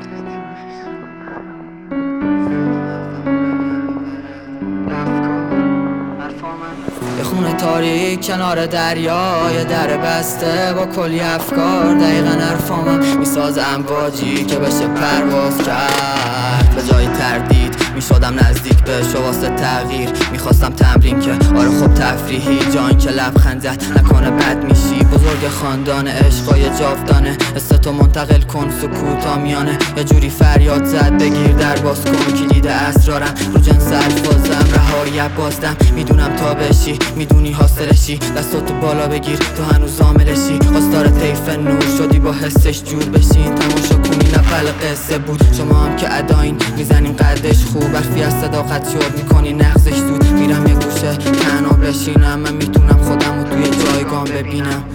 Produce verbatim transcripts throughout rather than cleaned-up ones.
یه خونه تاریک کنار دریا، یه در بسته با کلی افکار. دقیقا حرفامم میساز امواجی که بشه پرواز کرد. به جای تردید میشدم نزدیک بهش واسه تغییر. میخواستم تمرین که آره خب تفریحی، جان که لبخند زد نکنه بد میشی. بزرگ خاندان عشقای جاودانه، استو منتقل کن سکوتا میانه. یه جوری فریاد زد بگیر در باز کن، کلید اسرارم رو جنس الفاظم. رهایی بازدم میدونم تا بشی، میدونی حاصلشی. دستاتو بالا بگیر تو هنوز عاملشی. خواستار طیف نور شدی با حسش جور بشین. تماشا کنی نفل قصه بود، شما هم که اداین میزنیم قدش خوب. برفی از صداقت شد میکنی نغزش زود. میرم یه گوشه تنها بشینم، من میتونم خودم رو توی جایگاه ببینم.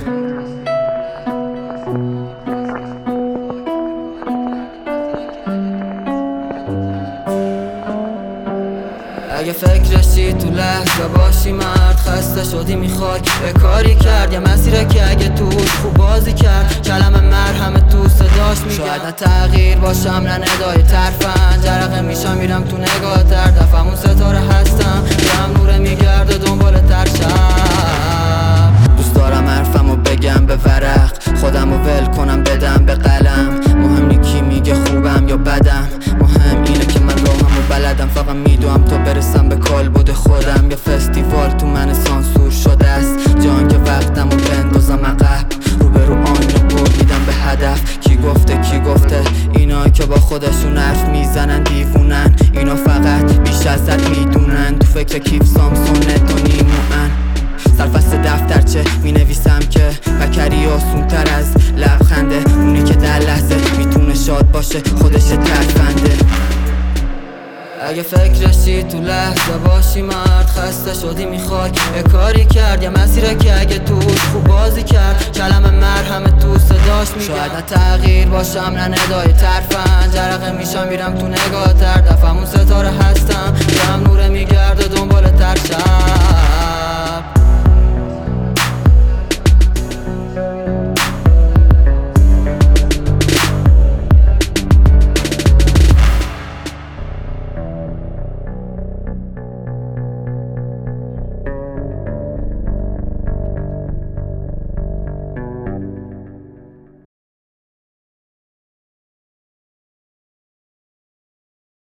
اگه فکرشی تو لحظه باشی مرد، خسته شدی میخوای یه کاری کرد. یه مسیره که اگه توش خوب بازی کرد، کلمه مرهم تو صداش میگم. شاید نه تغییر باشم نه ندای ترفن، جرقه میشم میرم تو نگاه تر. دفعمون ستاره هستم هم نوره میگرده دنبال ترشم. دوست دارم حرفمو بگم به ورق، خودمو ول کنم بدم به قلم. مهم نی کی میگه خوبم یا بدم، مهم اینه که من راهمو بلدم. فقط میدونم تا برسم به کالبد خودم. یه فستیوال تو من سانسور شده است، جان که وقتمو بندازم عقب. رو به رو آینه بریدم به هدف. کی گفته کی گفته اینا که با خودشون حرف میزنن دیوونن. اینا فقط بیش از حد میدونن، تو فکر کیف سامسون نت و نیموان. سرفست دفترچه می نویسم که فکری آسون تر از لبخنده. اونی که در لحظه میتونه شاد باشه خودش ترفنده. اگه فکرشی تو لحظه باشی مرد، خسته شدی میخوای یه کاری کرد. یه مسیره که اگه توش خوب بازی کرد، کلمه مرهم تو صداش میگم. شاید نه تغییر باشم نه ندای ترفن، جرقه میشم میرم تو نگاه تر. دفعمون ستاره هستم هم نوره میگرده دنبال ترشم.